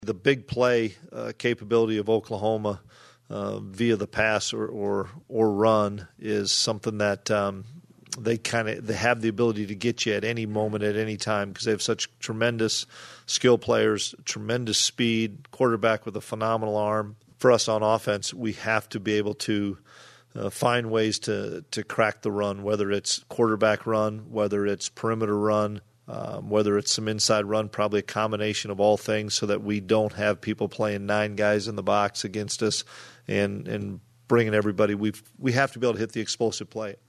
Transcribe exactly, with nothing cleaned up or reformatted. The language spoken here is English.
The big play uh, capability of Oklahoma uh, via the pass or, or, or run is something that um, they kind of they have the ability to get you at any moment, at any time, because they have such tremendous skill players, tremendous speed, quarterback with a phenomenal arm. For us on offense, we have to be able to uh, find ways to, to crack the run, whether it's quarterback run, whether it's perimeter run, Um, whether it's some inside run, probably a combination of all things, so that we don't have people playing nine guys in the box against us and and bringing everybody. We we have to be able to hit the explosive play.